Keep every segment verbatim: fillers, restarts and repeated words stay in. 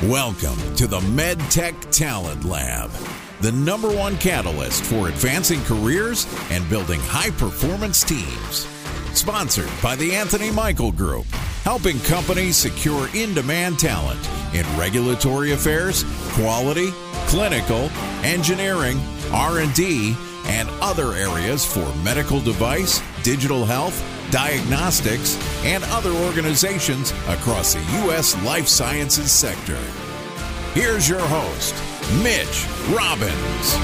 Welcome to the MedTech Talent Lab, the number one catalyst for advancing careers and building high-performance teams. Sponsored by the Anthony Michael Group, helping companies secure in-demand talent in regulatory affairs, quality, clinical, engineering, R and D, and other areas for medical device, digital health, diagnostics, and other organizations across the U S life sciences sector. Here's your host, Mitch Robbins.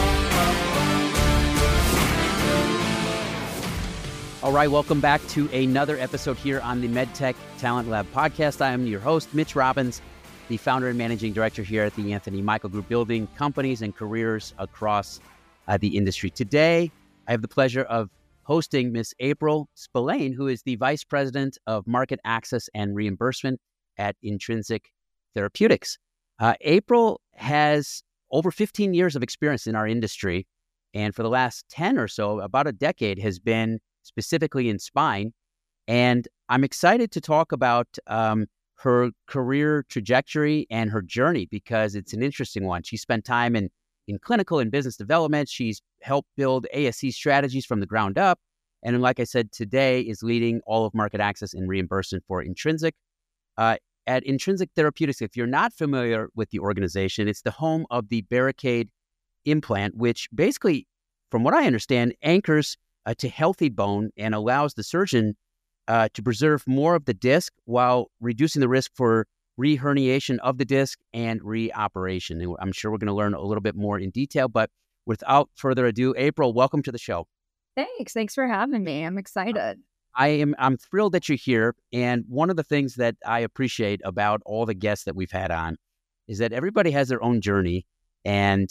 All right, welcome back to another episode here on the MedTech Talent Lab podcast. I am your host, Mitch Robbins, the founder and managing director here at the Anthony Michael Group, building companies and careers across uh, the industry. Today, I have the pleasure of hosting Miss April Spillane, who is the Vice President of Market Access and Reimbursement at Intrinsic Therapeutics. Uh, April has over fifteen years of experience in our industry, and for the last ten or so, about a decade, has been specifically in spine. And I'm excited to talk about um, her career trajectory and her journey because it's an interesting one. She spent time in, in clinical and business development. She's helped build A S C strategies from the ground up. And like I said, today is leading all of market access and reimbursement for Intrinsic. Uh, at Intrinsic Therapeutics, if you're not familiar with the organization, it's the home of the Barricade implant, which basically, from what I understand, anchors uh, to healthy bone and allows the surgeon uh, to preserve more of the disc while reducing the risk for re-herniation of the disc and re-operation. And I'm sure we're going to learn a little bit more in detail, but without further ado, April, welcome to the show. Thanks. Thanks for having me. I'm excited. I am I'm thrilled that you're here. And one of the things that I appreciate about all the guests that we've had on is that everybody has their own journey. And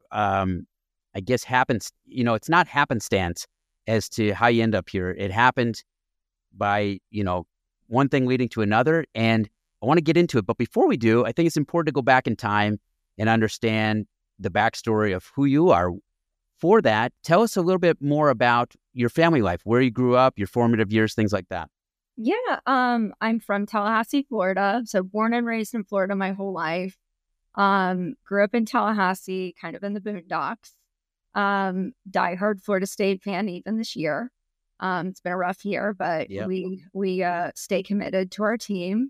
um, I guess happens, you know, it's not happenstance as to how you end up here. It happened by, you know, one thing leading to another. And I want to get into it. But before we do, I think it's important to go back in time and understand the backstory of who you are. For that, tell us a little bit more about your family life, where you grew up, your formative years, things like that. Yeah, um, I'm from Tallahassee, Florida. So born and raised in Florida my whole life. Um, grew up in Tallahassee, kind of in the boondocks. Um, diehard Florida State fan even this year. Um, it's been a rough year, but yep. we we uh, stay committed to our team.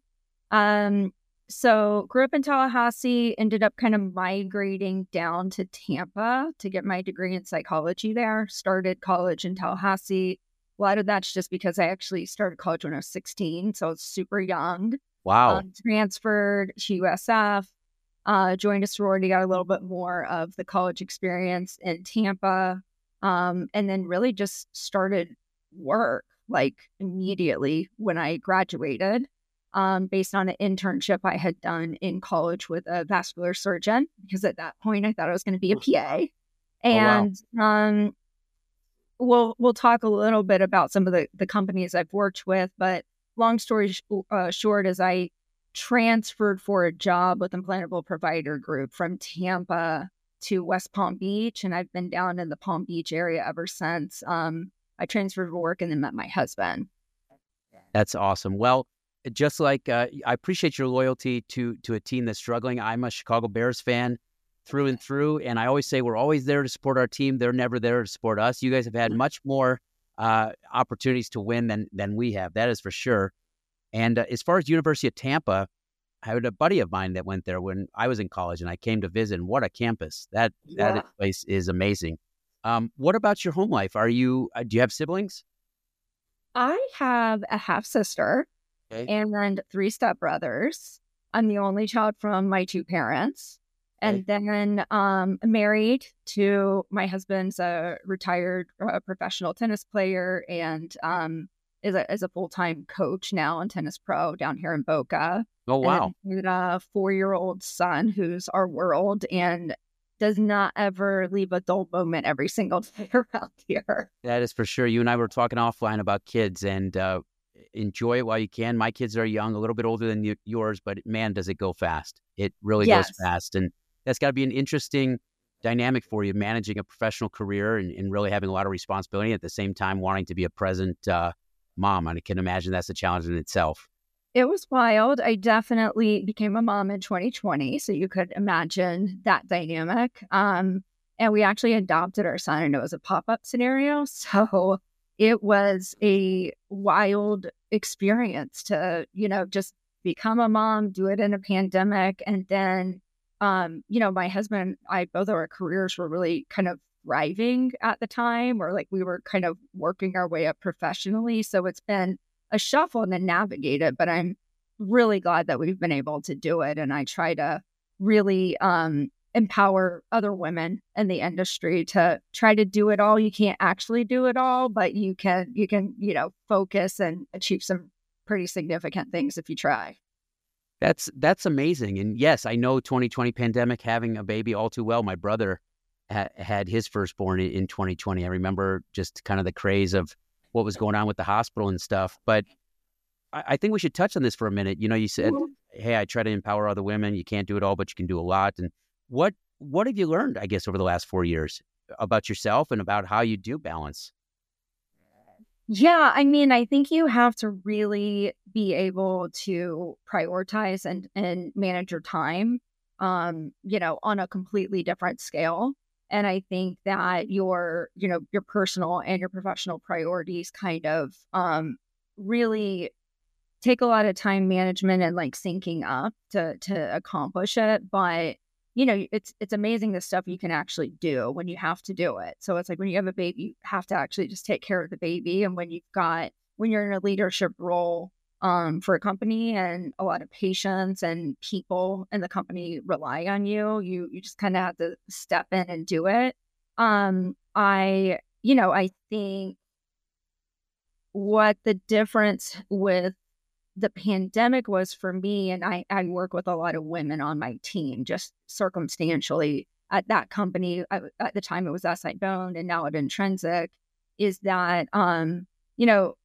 Um, So grew up in Tallahassee, ended up kind of migrating down to Tampa to get my degree in psychology there. Started college in Tallahassee. A lot of that's just because I actually started college when I was sixteen, so I was super young. Wow. Um, transferred to U S F, uh, joined a sorority, got a little bit more of the college experience in Tampa, um, and then really just started work like immediately when I graduated. Um, based on an internship I had done in college with a vascular surgeon, because at that point I thought I was going to be a P A. And oh, wow. um, we'll we'll talk a little bit about some of the, the companies I've worked with. But long story sh- uh, short is I transferred for a job with Implantable Provider Group from Tampa to West Palm Beach. And I've been down in the Palm Beach area ever since. Um, I transferred for work and then met my husband. That's awesome. Well, just like uh, I appreciate your loyalty to to a team that's struggling. I'm a Chicago Bears fan through and through, and I always say we're always there to support our team. They're never there to support us. You guys have had much more uh, opportunities to win than than we have. That is for sure. And uh, as far as University of Tampa, I had a buddy of mine that went there when I was in college, and I came to visit. And what a campus! That yeah. that place is amazing. Um, what about your home life? Are you uh, do you have siblings? I have a half sister. Okay. And three stepbrothers. I'm the only child from my two parents. Okay. And then um, married to my husband's a retired uh, professional tennis player and um, is a, is a full-time coach now on Tennis Pro down here in Boca. Oh, wow. And a four-year-old son who's our world and does not ever leave a dull moment every single day around here. That is for sure. You and I were talking offline about kids and uh enjoy it while you can. My kids are young, a little bit older than y- yours, but man, does it go fast. It really yes. goes fast. And that's got to be an interesting dynamic for you, managing a professional career and, and really having a lot of responsibility at the same time wanting to be a present uh, mom. I can imagine that's a challenge in itself. It was wild. I definitely became a mom in twenty twenty, so you could imagine that dynamic. Um, and we actually adopted our son, and it was a pop-up scenario. So it was a wild experience to, you know, just become a mom, do it in a pandemic. And then, um, you know, my husband and I, both of our careers were really kind of thriving at the time, or like we were kind of working our way up professionally. So it's been a shuffle and then navigate it, but I'm really glad that we've been able to do it. And I try to really um, empower other women in the industry to try to do it all. You can't actually do it all, but you can, you can, you know, focus and achieve some pretty significant things if you try. That's, that's amazing. And yes, I know twenty twenty pandemic, having a baby all too well. My brother ha- had his firstborn in, in twenty twenty. I remember just kind of the craze of what was going on with the hospital and stuff. But I, I think we should touch on this for a minute. You know, you said, hey, I try to empower other women. You can't do it all, but you can do a lot. And what what have you learned, I guess, over the last four years about yourself and about how you do balance? Yeah, I mean, I think you have to really be able to prioritize and, and manage your time, um, you know, on a completely different scale. And I think that your, you know, your personal and your professional priorities kind of um, really take a lot of time management and like syncing up to to accomplish it. But you know, it's it's amazing the stuff you can actually do when you have to do it. So it's like when you have a baby, you have to actually just take care of the baby. And when you've got when you're in a leadership role um, for a company and a lot of patients and people in the company rely on you, you you just kind of have to step in and do it. Um, I you know I think what the difference with the pandemic was for me, and I, I work with a lot of women on my team, just circumstantially at that company. I, at the time it was SI-BONE and now at Intrinsic, is that, um, you know,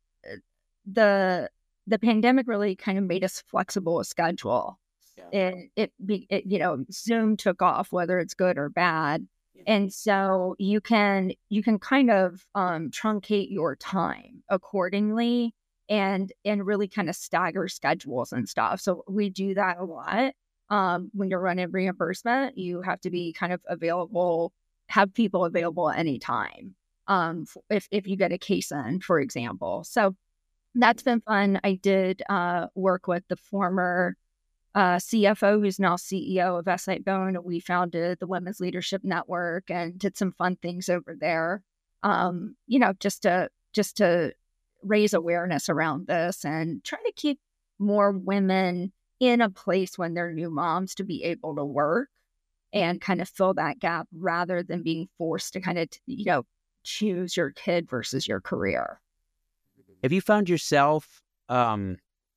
the the pandemic really kind of made us flexible with schedule. Yeah. It, it, it, you know, Zoom took off, whether it's good or bad. And so you can, you can kind of um, truncate your time accordingly and and really kind of stagger schedules and stuff. So we do that a lot. Um, when you're running reimbursement, you have to be kind of available, have people available at any time. Um, if, if you get a case in, for example. So that's been fun. I did uh, work with the former uh, C F O, who's now C E O of SI-BONE. We founded the Women's Leadership Network and did some fun things over there. Um, you know, just to, just to, raise awareness around this and try to keep more women in a place when they're new moms to be able to work and kind of fill that gap rather than being forced to kind of, you know, choose your kid versus your career. Have you found yourself um,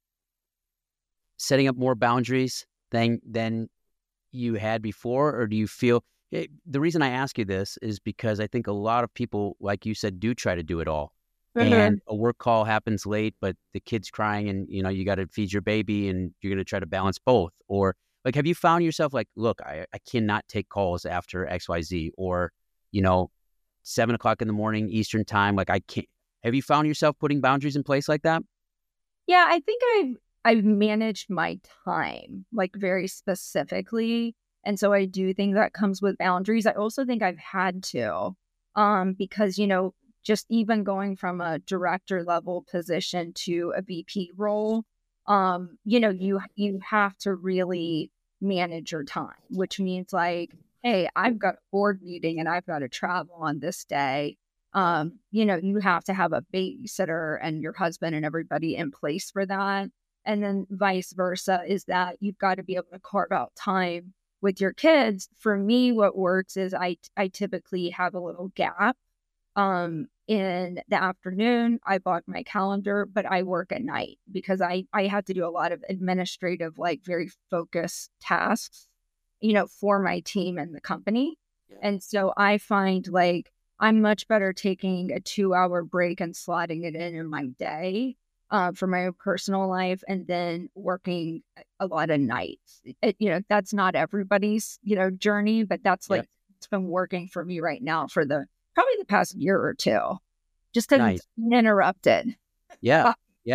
setting up more boundaries than, than you had before? Or do you feel, it, the reason I ask you this is because I think a lot of people, like you said, do try to do it all. Mm-hmm. And a work call happens late, but the kid's crying and, you know, you got to feed your baby and you're going to try to balance both. Or like, have you found yourself like, look, I, I cannot take calls after X Y Z, or, you know, seven o'clock in the morning, Eastern time. Like I can't, have you found yourself putting boundaries in place like that? Yeah, I think I've, I've managed my time like very specifically. And so I do think that comes with boundaries. I also think I've had to, um, because, you know, just even going from a director level position to a V P role, um, you know, you you have to really manage your time, which means like, hey, I've got a board meeting and I've got to travel on this day. Um, you know, you have to have a babysitter and your husband and everybody in place for that. And then vice versa is that you've got to be able to carve out time with your kids. For me, what works is I I typically have a little gap. Um, in the afternoon, I block my calendar, but I work at night because I, I have to do a lot of administrative, like very focused tasks, you know, for my team and the company. Yeah. And so I find like I'm much better taking a two hour break and slotting it in in my day uh, for my own personal life and then working a lot of nights. It, you know, that's not everybody's, you know, journey, but that's like, yeah. It's been working for me right now for the probably the past year or two, just because nice. It's uninterrupted. Yeah, yeah.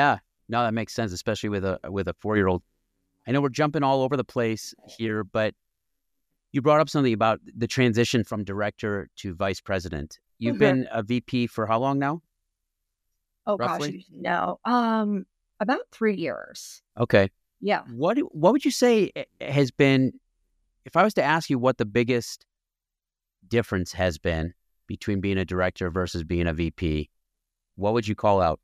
No, that makes sense, especially with a with a four-year-old. I know we're jumping all over the place here, but you brought up something about the transition from director to vice president. You've Mhm. been a V P for how long now? Oh Roughly? gosh, no. Um, about three years. Okay. Yeah. What do- what would you say has been, if I was to ask you what the biggest difference has been between being a director versus being a V P, what would you call out?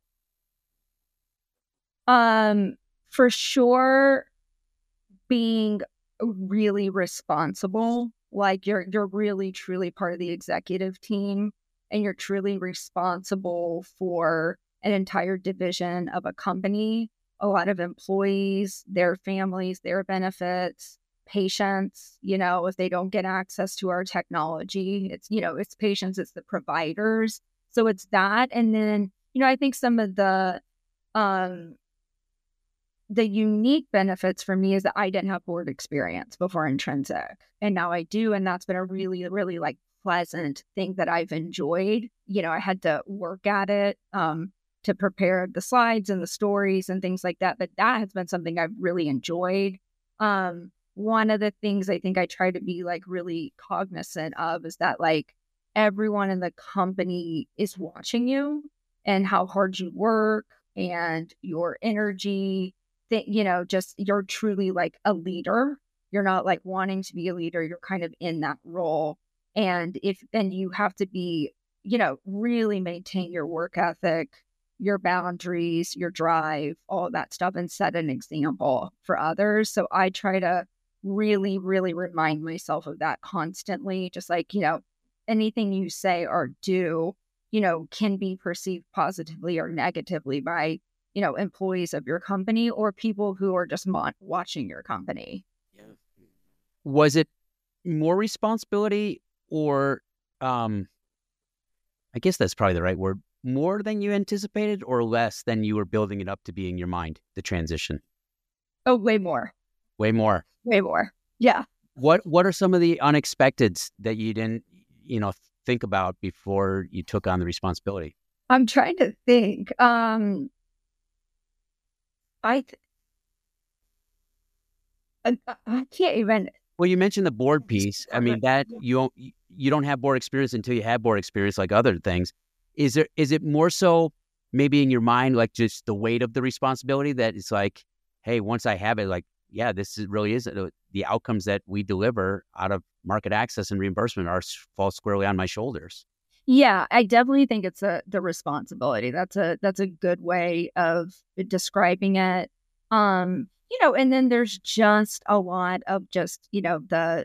Um, for sure, being really responsible. Like you're you're really truly part of the executive team, and you're truly responsible for an entire division of a company, a lot of employees, their families, their benefits, patients, you know, if they don't get access to our technology, it's, you know, it's patients, it's the providers. So it's that. And then, you know, I think some of the um the unique benefits for me is that I didn't have board experience before Intrinsic, and now I do. And that's been a really, really like pleasant thing that I've enjoyed. You know, I had to work at it um, to prepare the slides and the stories and things like that. But that has been something I've really enjoyed. Um, one of the things I think I try to be like really cognizant of is that like everyone in the company is watching you and how hard you work and your energy. That, you know, just you're truly like a leader. You're not like wanting to be a leader. You're kind of in that role. And if then you have to be, you know, really maintain your work ethic, your boundaries, your drive, all that stuff, and set an example for others. So I try to really, really remind myself of that constantly. Just like, you know, anything you say or do, you know, can be perceived positively or negatively by, you know, employees of your company or people who are just mo- watching your company. Was it more responsibility or, um, I guess that's probably the right word, more than you anticipated or less than you were building it up to be in your mind, the transition? Oh, way more. Way more. Way more. Yeah. What What are some of the unexpecteds that you didn't, you know, think about before you took on the responsibility? I'm trying to think. Um, I, th- I I can't even. Well, you mentioned the board piece. I mean, that you don't you don't have board experience until you have board experience, like other things. Is there is it more so maybe in your mind, like just the weight of the responsibility that it's like, hey, once I have it, like, yeah, this is, really is uh, the outcomes that we deliver out of market access and reimbursement are fall squarely on my shoulders. Yeah, I definitely think it's a the responsibility. That's a that's a good way of describing it. Um, you know, and then there's just a lot of just, you know, the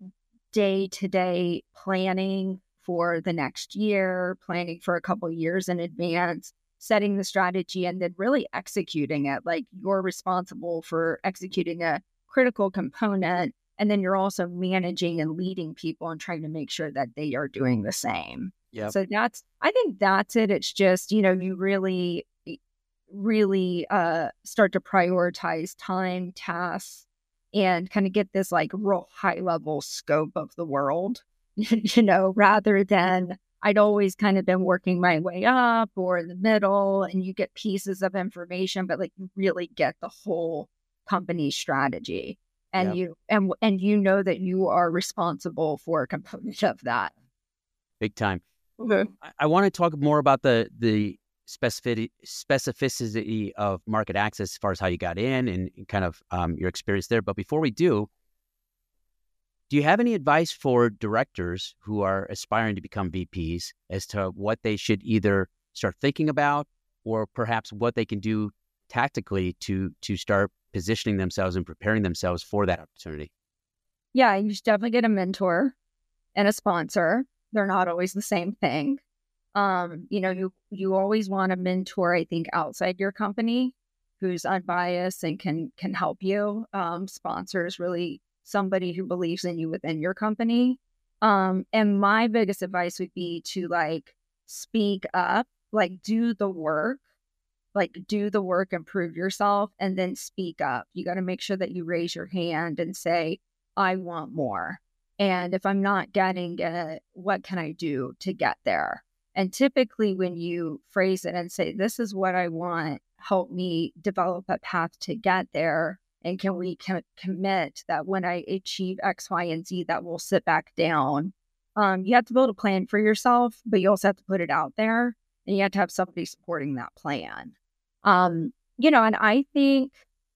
day-to-day planning for the next year, planning for a couple years in advance, setting the strategy and then really executing it. Like you're responsible for executing a critical component, and then you're also managing and leading people and trying to make sure that they are doing the same. Yeah. So that's, I think that's it. It's just, you know, you really, really uh, start to prioritize time, tasks, and kind of get this like real high level scope of the world, you know, rather than I'd always kind of been working my way up or in the middle, and you get pieces of information, but like you really get the whole company strategy. And Yep. you and and you know that you are responsible for a component of that. Big time. Mm-hmm. I, I want to talk more about the the specificity specificity of market access as far as how you got in and kind of um, your experience there. But before we do, do you have any advice for directors who are aspiring to become V Ps as to what they should either start thinking about or perhaps what they can do tactically to to start positioning themselves and preparing themselves for that opportunity? Yeah, you should definitely get a mentor and a sponsor. They're not always the same thing. Um, you know, you you always want a mentor, I think, outside your company who's unbiased and can can help you. Um, sponsor is really somebody who believes in you within your company. Um, and my biggest advice would be to like speak up, like do the work, like do the work and prove yourself, and then speak up. You got to make sure that you raise your hand and say, I want more. And if I'm not getting it, what can I do to get there? And typically when you phrase it and say, this is what I want, help me develop a path to get there? And can we com- commit that when I achieve X, Y, and Z, that we'll sit back down? Um, you have to build a plan for yourself, but you also have to put it out there, and you have to have somebody supporting that plan. Um, you know, and I think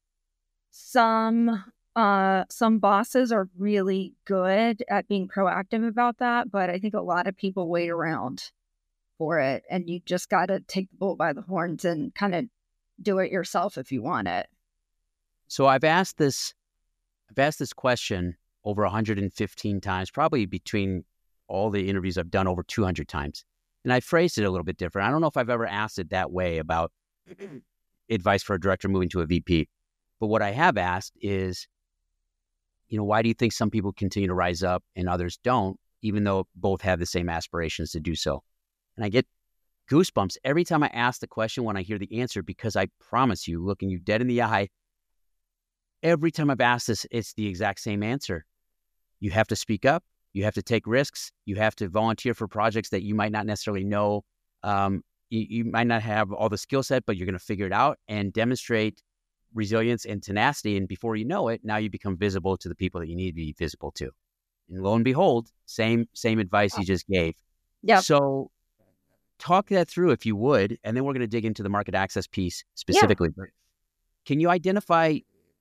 some uh, some bosses are really good at being proactive about that, but I think a lot of people wait around for it, and you just got to take the bull by the horns and kind of do it yourself if you want it. So I've asked this, I've asked this question over one hundred fifteen times, probably between all the interviews I've done over two hundred times. And I phrased it a little bit different. I don't know if I've ever asked it that way about advice for a director moving to a V P. But what I have asked is, you know, why do you think some people continue to rise up and others don't, even though both have the same aspirations to do so? And I get goosebumps every time I ask the question when I hear the answer, because I promise you, looking you dead in the eye, every time I've asked this, it's the exact same answer. You have to speak up. You have to take risks. You have to volunteer for projects that you might not necessarily know. Um, you, you might not have all the skill set, but you're going to figure it out and demonstrate resilience and tenacity. And before you know it, now you become visible to the people that you need to be visible to. And lo and behold, same same advice you just gave. Yeah. So talk that through if you would, and then we're going to dig into the market access piece specifically. Yeah. Can you identify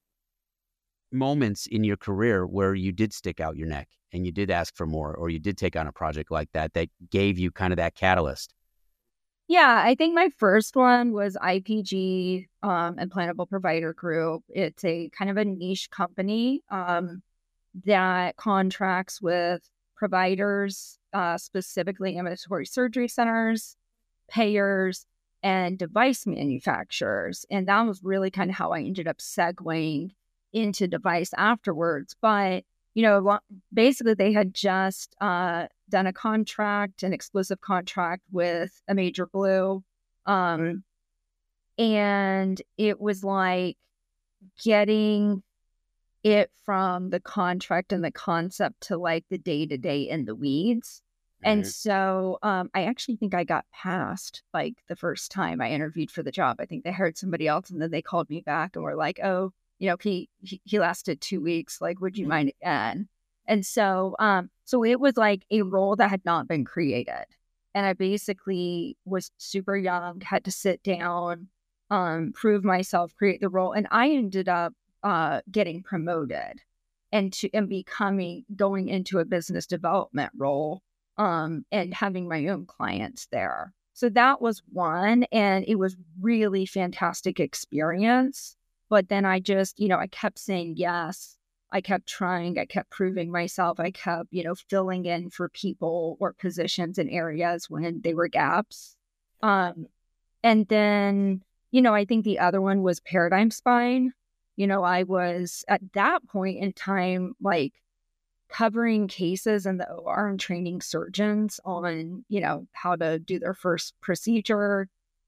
moments in your career where you did stick out your neck and you did ask for more, or you did take on a project like that that gave you kind of that catalyst? Yeah, I think my first one was I P G, um, Implantable Provider Group. It's a kind of a niche company um, that contracts with providers, uh, specifically ambulatory surgery centers, payers, and device manufacturers. And that was really kind of how I ended up segueing into device afterwards. But, you know, basically they had just uh, done a contract, an exclusive contract with a major blue. Um, and it was like getting it from the contract and the concept to like the day-to-day in the weeds. Mm-hmm. And so um, I actually think I got passed like the first time I interviewed for the job. I think they hired somebody else, and then they called me back and were like, oh, you know, he, he, he lasted two weeks. Like, would you mind again? And so, um, so it was like a role that had not been created. And I basically was super young, had to sit down, um, prove myself, create the role. And I ended up, uh, getting promoted and to, and becoming, going into a business development role, um, and having my own clients there. So that was one. And it was really fantastic experience. But then I just, you know, I kept saying yes. I kept trying. I kept proving myself. I kept, you know, filling in for people or positions in areas when they were gaps. Um, and then, you know, I think the other one was Paradigm Spine. You know, I was at that point in time, like covering cases in the O R and training surgeons on, you know, how to do their first procedure.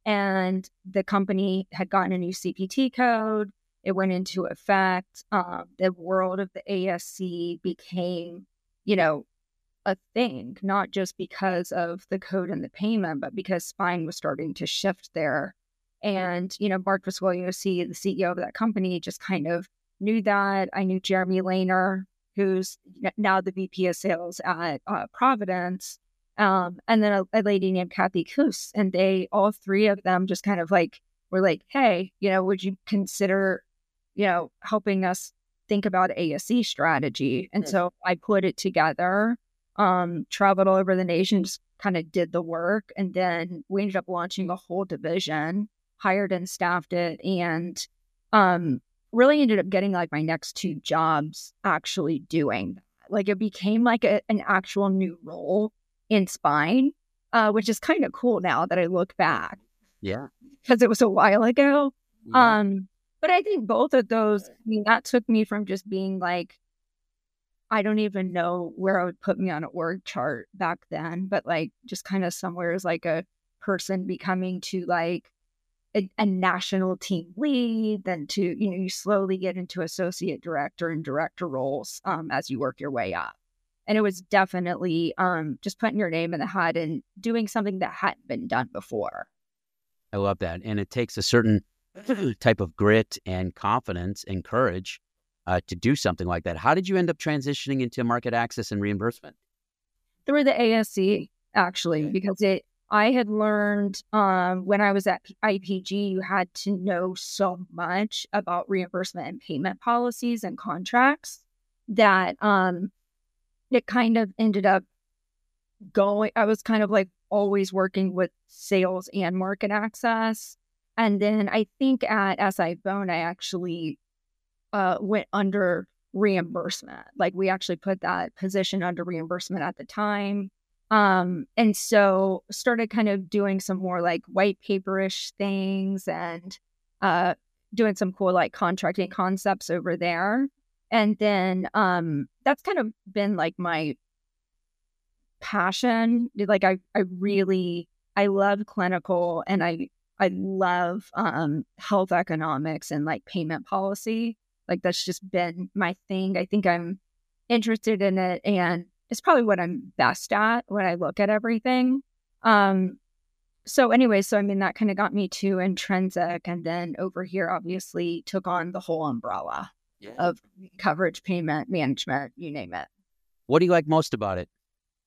And the company had gotten a new C P T code. It went into effect. Um, the world of the A S C became, you know, a thing, not just because of the code and the payment, but because spine was starting to shift there. And, you know, Mark Viscogliosi, the C E O of that company, just kind of knew that. I knew Jeremy Lehner, who's now the V P of sales at uh, Providence. Um, and then a, a lady named Kathy Koos, and they, all three of them just kind of like, were like, hey, you know, would you consider, you know, helping us think about A S C strategy? And so I put it together, um, traveled all over the nation, just kind of did the work. And then we ended up launching a whole division, hired and staffed it, and um, really ended up getting like my next two jobs actually doing that. Like it became like a, an actual new role in spine, uh, which is kind of cool now that I look back. Yeah. Because it was a while ago. Yeah. Um, but I think both of those, I mean, that took me from just being like, I don't even know where I would put me on an org chart back then, but like just kind of somewhere as like a person becoming to like a, a national team lead, then to, you know, you slowly get into associate director and director roles um, as you work your way up. And it was definitely um, just putting your name in the hat and doing something that hadn't been done before. I love that. And it takes a certain type of grit and confidence and courage uh, to do something like that. How did you end up transitioning into market access and reimbursement? Through the A S C, actually, because it I had learned um, when I was at I P G, you had to know so much about reimbursement and payment policies and contracts that um, it kind of ended up going. I was kind of like always working with sales and market access. And then I think at SI-BONE, I actually uh, went under reimbursement. Like we actually put that position under reimbursement at the time. Um, and so started kind of doing some more like white paperish things and uh, doing some cool like contracting concepts over there. And then um, that's kind of been like my passion. Like I, I really, I love clinical and I, I love um, health economics and like payment policy. Like that's just been my thing. I think I'm interested in it and it's probably what I'm best at when I look at everything. Um, so anyway, so I mean, that kind of got me to Intrinsic, and then over here, obviously took on the whole umbrella yeah. of coverage, payment, management, you name it. What do you like most about it?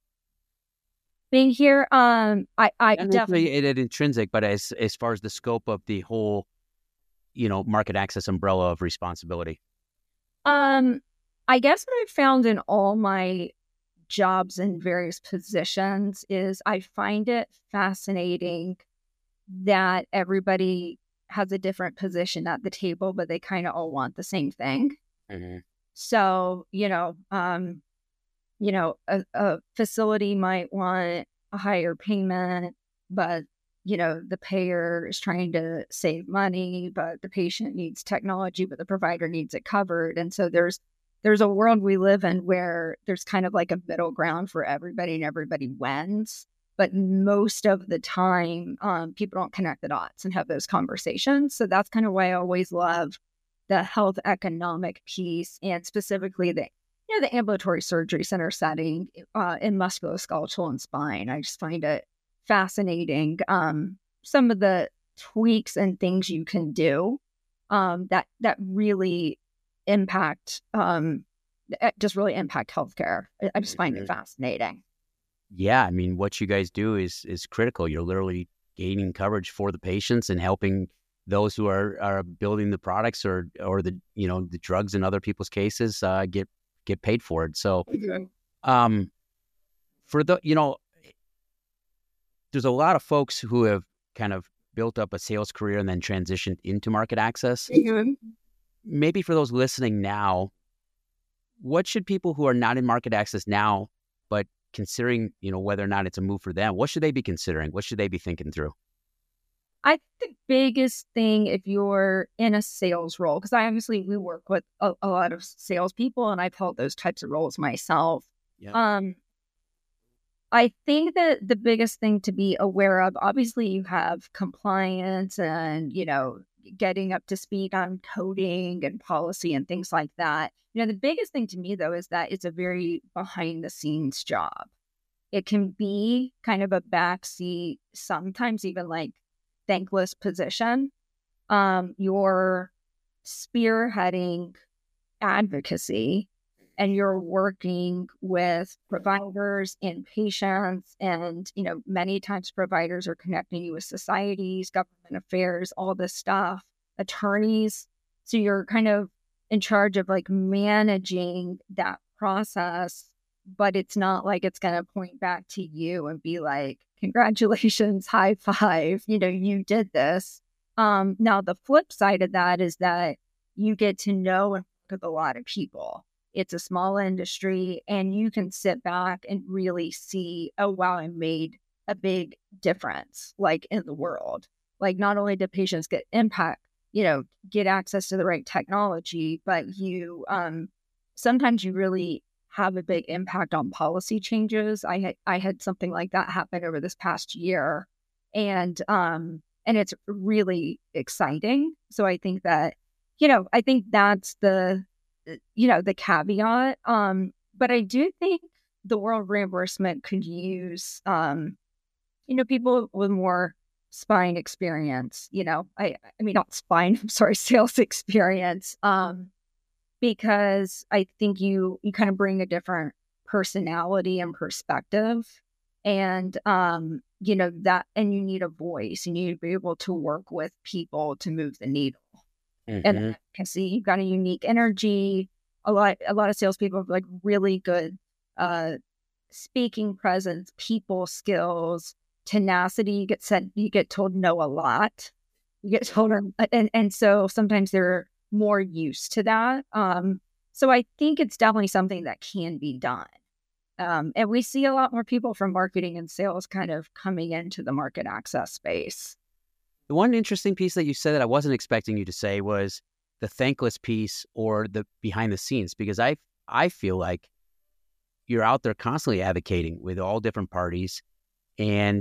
Being here, um, I, I Not definitely it at Intrinsic, but as as far as the scope of the whole, you know, market access umbrella of responsibility. Um, I guess what I've found in all my jobs in various positions is I find it fascinating that everybody has a different position at the table, but they kind of all want the same thing. Mm-hmm. So, you know, um, you know, a, a facility might want a higher payment, but, you know, the payer is trying to save money, but the patient needs technology, but the provider needs it covered. And so there's There's a world we live in where there's kind of like a middle ground for everybody and everybody wins. But most of the time, um, people don't connect the dots and have those conversations. So that's kind of why I always love the health economic piece and specifically the, you know, the ambulatory surgery center setting uh, in musculoskeletal and spine. I just find it fascinating. Um, some of the tweaks and things you can do um, that that really impact, um, just really impact healthcare. I, I just find it fascinating. Yeah, I mean, what you guys do is is critical. You're literally gaining coverage for the patients and helping those who are are building the products or or the you know the drugs in other people's cases uh, get get paid for it. So, okay. um, for the you know, there's a lot of folks who have kind of built up a sales career and then transitioned into market access. Mm-hmm. Maybe for those listening now, what should people who are not in market access now, but considering, you know, whether or not it's a move for them, what should they be considering? What should they be thinking through? I think the biggest thing if you're in a sales role, because I obviously we work with a, a lot of salespeople and I've held those types of roles myself. Yeah. Um, I think that the biggest thing to be aware of, obviously you have compliance and, you know, getting up to speed on coding and policy and things like that. You know, the biggest thing to me, though, is that it's a very behind the scenes job. It can be kind of a backseat, sometimes even like thankless position. Um, you're spearheading advocacy and you're working with providers and patients. And, you know, many times providers are connecting you with societies, government affairs, all this stuff, attorneys. So you're kind of in charge of like managing that process, but it's not like it's going to point back to you and be like, congratulations, high five, you know, you did this. Um, now, the flip side of that is that you get to know and work with a lot of people. It's a small industry and you can sit back and really see, oh, wow, I made a big difference, like in the world. Like not only do patients get impact, you know, get access to the right technology, but you, um, sometimes you really have a big impact on policy changes. I had, I had something like that happen over this past year and, um, and it's really exciting. So I think that, you know, I think that's the, you know, the caveat. Um, but I do think the world reimbursement could use, um, you know, people with more spine experience, you know, I, I mean, not spine, I'm sorry, sales experience. Um, because I think you, you kind of bring a different personality and perspective, and, um, you know, that, and you need a voice, you need to be able to work with people to move the needle. Mm-hmm. And advocacy, you've got a unique energy. A lot, a lot of salespeople have like really good, uh, speaking presence, people skills, tenacity. You get said, you get told no a lot. You get told, and and so sometimes they're more used to that. Um, so I think it's definitely something that can be done. Um, and we see a lot more people from marketing and sales kind of coming into the market access space. The one interesting piece that you said that I wasn't expecting you to say was the thankless piece or the behind the scenes, because I I feel like you're out there constantly advocating with all different parties, and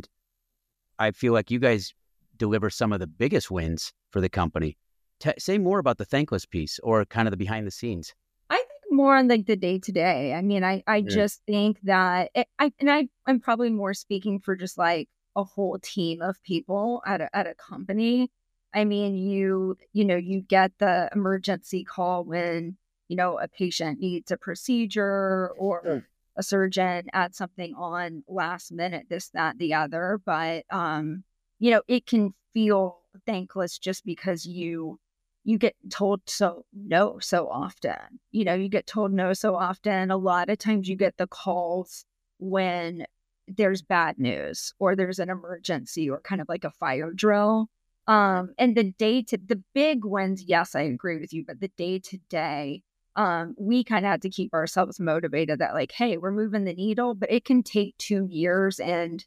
I feel like you guys deliver some of the biggest wins for the company. T- say more about the thankless piece or kind of the behind the scenes. I think more on like the day to day. I mean, I, I yeah. just think that it, I and I I'm probably more speaking for just like a whole team of people at a, at a company. I mean, you you know you get the emergency call when you know a patient needs a procedure or yeah. a surgeon adds something on last minute, this, that, the other. But um, you know, it can feel thankless just because you. You get told so no so often. You know, you get told no so often. A lot of times you get the calls when there's bad news or there's an emergency or kind of like a fire drill. Um, and the day to the big wins, yes, I agree with you, but the day to day, um, we kind of had to keep ourselves motivated that like, hey, we're moving the needle, but it can take two years and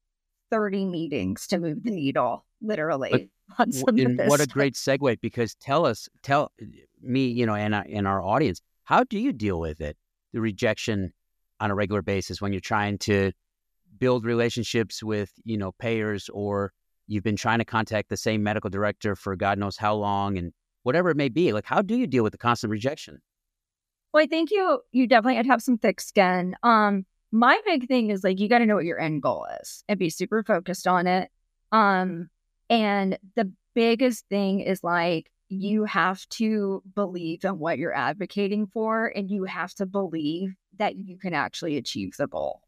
thirty meetings to move the needle, literally. But- And what a great segue, because tell us, tell me, you know, and, and our audience, how do you deal with it, the rejection on a regular basis when you're trying to build relationships with, you know, payers, or you've been trying to contact the same medical director for God knows how long, and whatever it may be? Like, how do you deal with the constant rejection? Well, I think you you definitely had to have some thick skin. Um, my big thing is like, you got to know what your end goal is and be super focused on it. Um, And the biggest thing is like, you have to believe in what you're advocating for, and you have to believe that you can actually achieve the goal.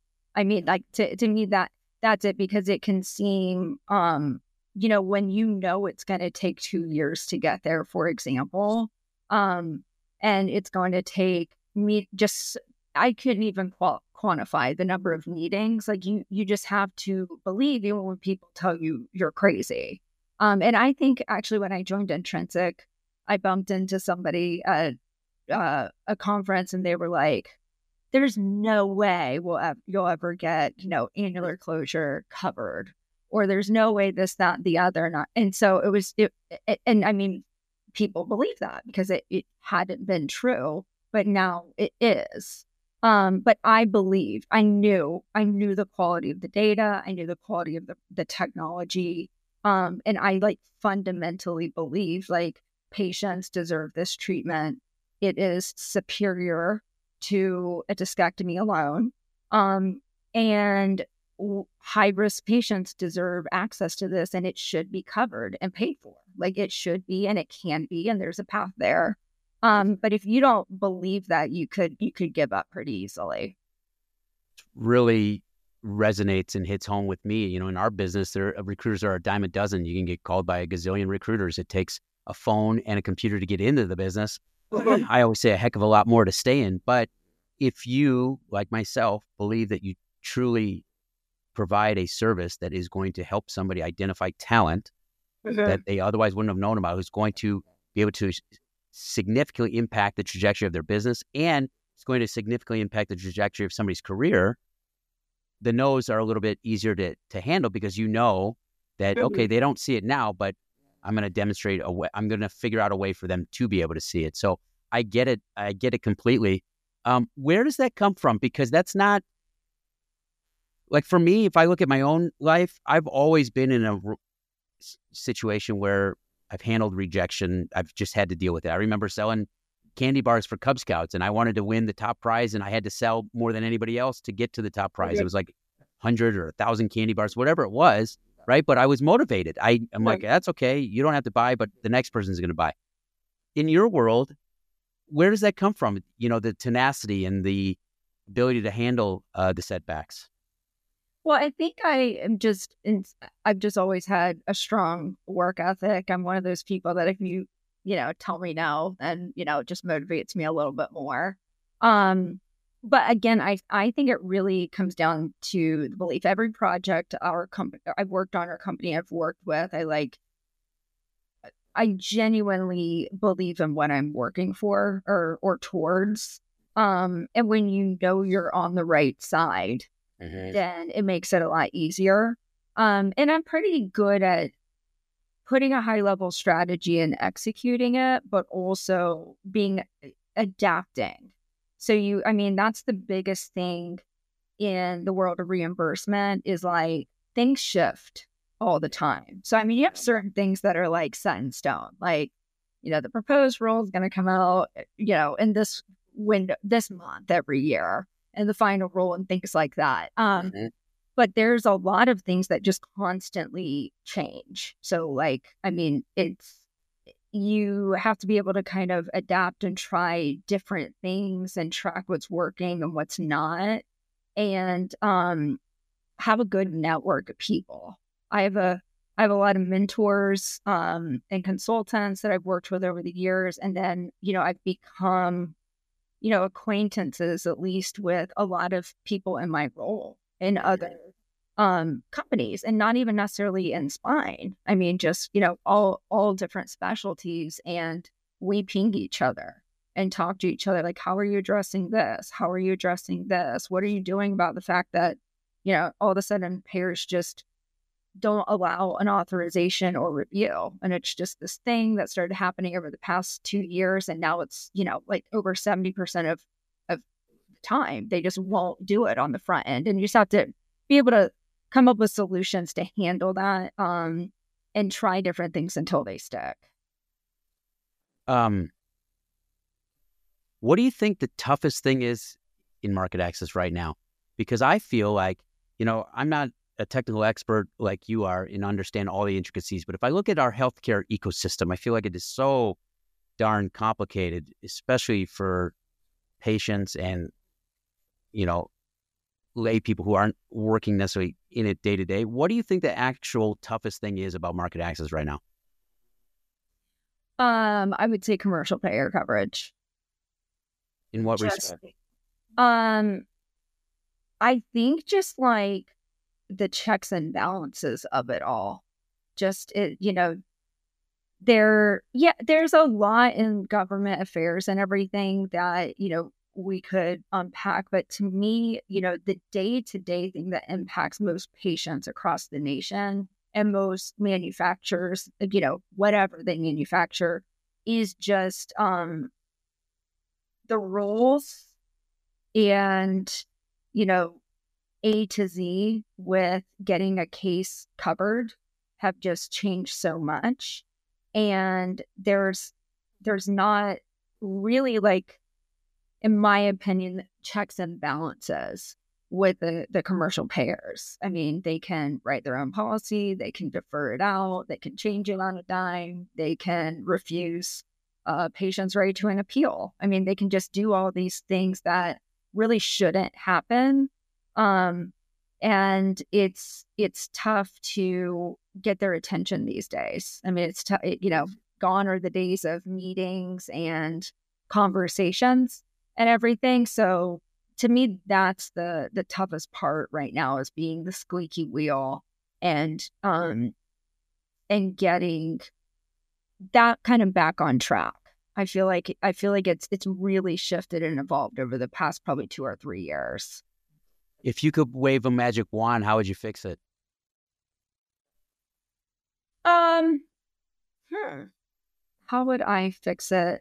I mean, like to, to me, that that's it, because it can seem, um, you know, when you know it's going to take two years to get there, for example, um, and it's going to take me just, I couldn't even qual- quantify the number of meetings. Like you, you just have to believe even when people tell you you're crazy. Um, and I think actually when I joined Intrinsic, I bumped into somebody at uh, a conference, and they were like, "There's no way we'll ev- you'll ever get you know annular closure covered, or there's no way this, that, the other." Not, and so it was. It, it, and I mean, people believe that because it, it hadn't been true, but now it is. Um, but I believe, I knew, I knew the quality of the data. I knew the quality of the, the technology. Um, and I like fundamentally believe like patients deserve this treatment. It is superior to a discectomy alone. Um, and high risk patients deserve access to this, and it should be covered and paid for. Like it should be, and it can be, and there's a path there. Um, but if you don't believe that, you could you could give up pretty easily. Really resonates and hits home with me. You know, in our business, there recruiters are a dime a dozen. You can get called by a gazillion recruiters. It takes a phone and a computer to get into the business. I always say a heck of a lot more to stay in. But if you, like myself, believe that you truly provide a service that is going to help somebody identify talent mm-hmm. that they otherwise wouldn't have known about, who's going to be able to significantly impact the trajectory of their business, and it's going to significantly impact the trajectory of somebody's career, the no's are a little bit easier to, to handle, because you know that, okay, they don't see it now, but I'm going to demonstrate a way, I'm going to figure out a way for them to be able to see it. So I get it. I get it completely. Um, where does that come from? Because that's not, like for me, if I look at my own life, I've always been in a r- situation where I've handled rejection. I've just had to deal with it. I remember selling candy bars for Cub Scouts, and I wanted to win the top prize, and I had to sell more than anybody else to get to the top prize. Okay. It was like a hundred or a thousand candy bars, whatever it was. right? But I was motivated. I, I'm Right. like, that's okay. You don't have to buy, but the next person's going to buy. In your world, where does that come from? You know, the tenacity and the ability to handle uh, the setbacks. Well, I think I am just, I've just always had a strong work ethic. I'm one of those people that if you, you know, tell me no, then, you know, it just motivates me a little bit more. Um, but again, I, I think it really comes down to the belief. Every project our company, I've worked on, or company I've worked with, I like, I genuinely believe in what I'm working for or, or towards. Um, and when you know you're on the right side, Mm-hmm. then it makes it a lot easier. Um, and I'm pretty good at putting a high level strategy and executing it, but also being adapting. So you, I mean, that's the biggest thing in the world of reimbursement is like things shift all the time. So, I mean, you have certain things that are like set in stone, like, you know, the proposed rule is going to come out, you know, in this window, this month every year, and the final rule and things like that. Um, Mm-hmm. But there's a lot of things that just constantly change. So, like, I mean, it's, you have to be able to kind of adapt and try different things and track what's working and what's not, and um, have a good network of people. I have a I have a lot of mentors um, and consultants that I've worked with over the years, and then you know I've become you know acquaintances at least with a lot of people in my role in other um, companies, and not even necessarily in spine. I mean, just you know all all different specialties, and we ping each other and talk to each other like, how are you addressing this? How are you addressing this? What are you doing about the fact that you know all of a sudden payers just don't allow an authorization or review. And it's just this thing that started happening over the past two years. And now it's, you know, like over seventy percent of, of the time, they just won't do it on the front end. And you just have to be able to come up with solutions to handle that um, and try different things until they stick. Um, what do you think the toughest thing is in market access right now? Because I feel like, you know, I'm not a technical expert like you are and understand all the intricacies. But if I look at our healthcare ecosystem, I feel like it is so darn complicated, especially for patients and, you know, lay people who aren't working necessarily in it day to day. What do you think the actual toughest thing is about market access right now? Um, I would say commercial payer coverage. In what Just, respect? Um, I think just like the checks and balances of it all. Just it, you know, there, yeah, there's a lot in government affairs and everything that, you know, we could unpack. But to me, you know, the day-to-day thing that impacts most patients across the nation and most manufacturers, you know, whatever they manufacture, is just um the rules and, you know, A to Z with getting a case covered have just changed so much. And there's there's not really, like, in my opinion, checks and balances with the, the commercial payers. I mean, they can write their own policy, they can defer it out, they can change it on a dime, they can refuse uh, patients' right to an appeal. I mean, they can just do all these things that really shouldn't happen. Um, and it's it's tough to get their attention these days. I mean, it's tough, you know, gone are the days of meetings and conversations and everything. So to me, that's the the toughest part right now, is being the squeaky wheel and um and getting that kind of back on track. I feel like I feel like it's it's really shifted and evolved over the past probably two or three years. If you could wave a magic wand, how would you fix it? Um, hmm. How would I fix it?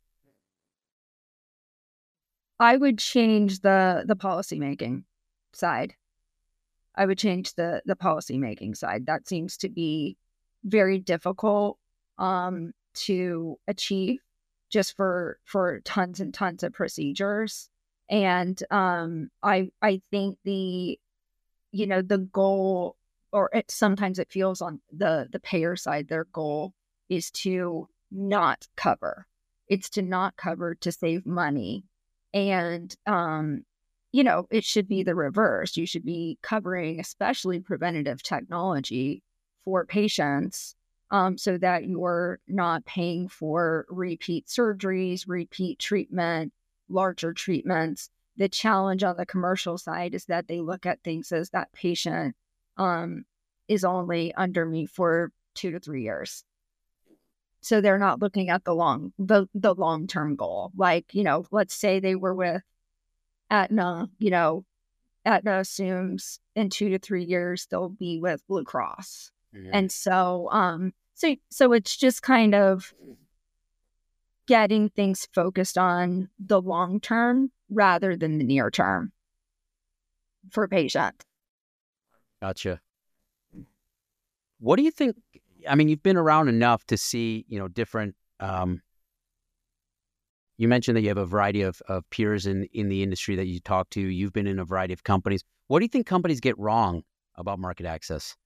I would change the the policy making side. I would change the the policy making side. That seems to be very difficult um, to achieve, just for for tons and tons of procedures. And um, I I think the you know the goal or it, sometimes it feels on the, the payer side, their goal is to not cover. It's to not cover to save money. And, um, you know, it should be the reverse. You should be covering, especially preventative technology for patients, um, so that you're not paying for repeat surgeries, repeat treatment, larger treatments. The challenge on the commercial side is that they look at things as that patient um, is only under me for two to three years. So they're not looking at the long, the, the long-term goal. Like, you know, let's say they were with Aetna, you know, Aetna assumes in two to three years, they'll be with Blue Cross. Mm-hmm. And so, um, so, so it's just kind of getting things focused on the long term rather than the near term for patients. Gotcha. What do you think? I mean, you've been around enough to see, you know, different, um, you mentioned that you have a variety of, of peers in, in the industry that you talk to. You've been in a variety of companies. What do you think companies get wrong about market access?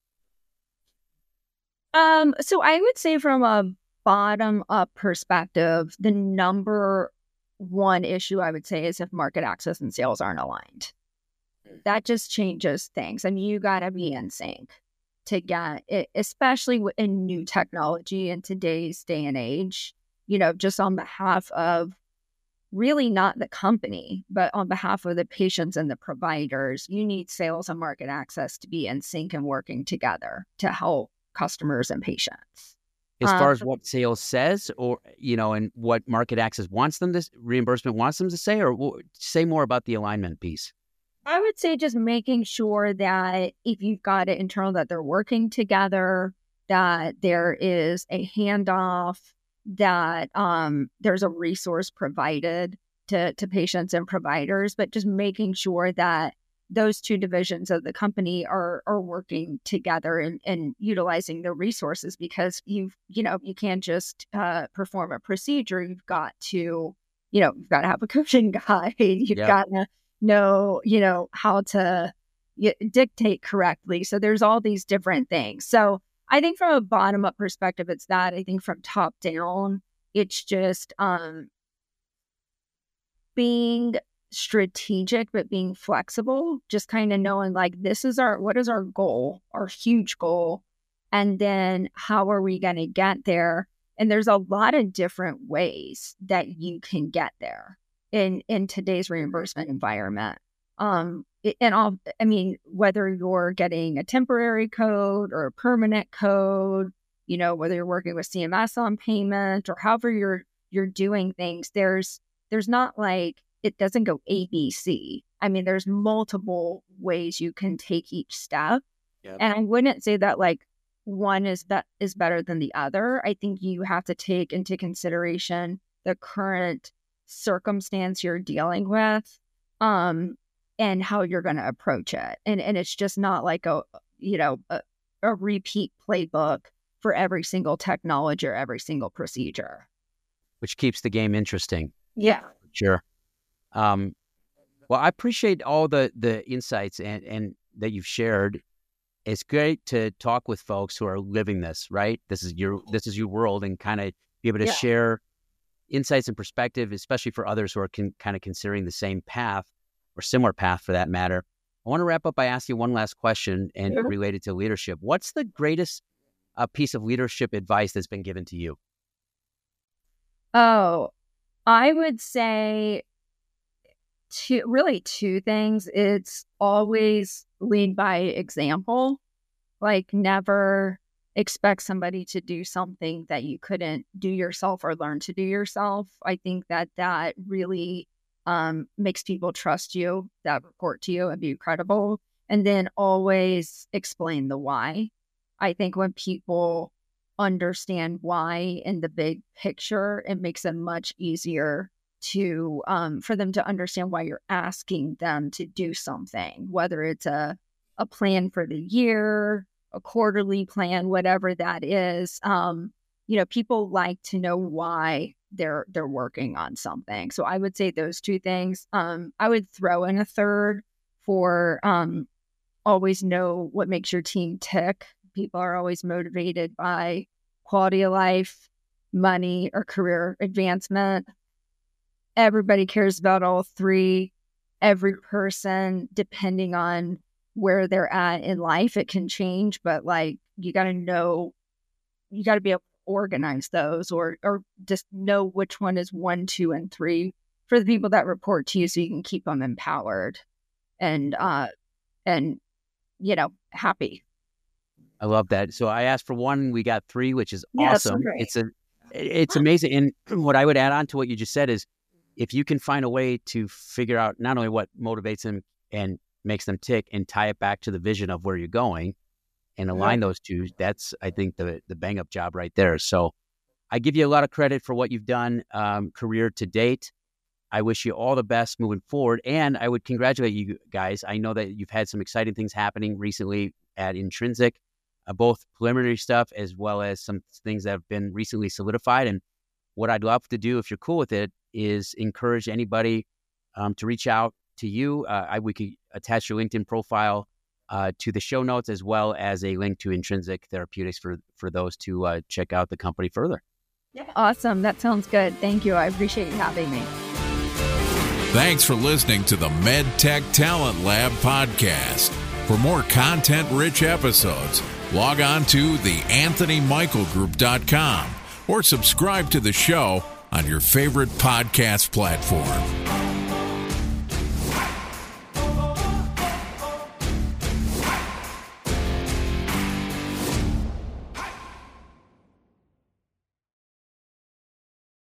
Um, so I would say from a bottom up perspective, the number one issue I would say is if market access and sales aren't aligned. That just changes things. I mean, you got to be in sync to get it, especially in new technology in today's day and age, you know, just on behalf of really not the company, but on behalf of the patients and the providers, you need sales and market access to be in sync and working together to help customers and patients. As far um, as what sales says, or, you know, and what market access wants them to, reimbursement wants them to say, or w- say more about the alignment piece. I would say just making sure that if you've got it internal, that they're working together, that there is a handoff, that um, there's a resource provided to, to patients and providers, but just making sure that those two divisions of the company are are working together and, and utilizing the resources, because you've, you know, you can't just uh, perform a procedure. You've got to, you know, you've got to have a coaching guide. You've Yep. got to know, you know, how to y- dictate correctly. So there's all these different things. So I think from a bottom up perspective, it's that. I think from top down, it's just um, being strategic, but being flexible, just kind of knowing like, this is our, what is our goal, our huge goal? And then how are we going to get there? And there's a lot of different ways that you can get there in, in today's reimbursement environment. Um, it, and all, I mean, whether you're getting a temporary code or a permanent code, you know, whether you're working with C M S on payment or however you're, you're doing things, there's, there's not like, it doesn't go A, B, C. I mean, there's multiple ways you can take each step. Yep. And I wouldn't say that like one is that is better than the other. I think you have to take into consideration the current circumstance you're dealing with, um, and how you're going to approach it. And and it's just not like a, you know, a, a repeat playbook for every single technology or every single procedure. Which keeps the game interesting. Yeah. Sure. Um, well, I appreciate all the, the insights and, and that you've shared. It's great to talk with folks who are living this, right? This is your, this is your world, and kind of be able to Yeah. share insights and perspective, especially for others who are con- kind of considering the same path or similar path for that matter. I want to wrap up by asking one last question and Sure. related to leadership. What's the greatest uh, piece of leadership advice that's been given to you? Oh, I would say two, really two things. It's always lead by example. Like, never expect somebody to do something that you couldn't do yourself or learn to do yourself. I think that that really um, makes people trust you, that report to you, and be credible. And then always explain the why. I think when people understand why in the big picture, it makes it much easier to um, for them to understand why you're asking them to do something, whether it's a a plan for the year, a quarterly plan, whatever that is. Um, you know, people like to know why they're they're working on something. So I would say those two things. Um, I would throw in a third for um, always know what makes your team tick. People are always motivated by quality of life, money, or career advancement. Everybody cares about all three. Every person, depending on where they're at in life, it can change, but like you got to know, you got to be able to organize those or or just know which one is one, two, and three for the people that report to you, so you can keep them empowered and uh and you know happy. I love that. So I asked for one, we got three, which is Yeah, awesome. so It's a it's amazing. And what I would add on to what you just said is, if you can find a way to figure out not only what motivates them and makes them tick and tie it back to the vision of where you're going and align those two, that's, I think, the the bang up job right there. So I give you a lot of credit for what you've done um, career to date. I wish you all the best moving forward. And I would congratulate you guys. I know that you've had some exciting things happening recently at Intrinsic, uh, both preliminary stuff as well as some things that have been recently solidified. And what I'd love to do, if you're cool with it, is encourage anybody um, to reach out to you. Uh, I, we could attach your LinkedIn profile uh, to the show notes, as well as a link to Intrinsic Therapeutics for, for those to uh, check out the company further. Yeah. Awesome. That sounds good. Thank you. I appreciate you having me. Thanks for listening to the MedTech Talent Lab podcast. For more content-rich episodes, log on to the anthony michael group dot com or subscribe to the show on your favorite podcast platform.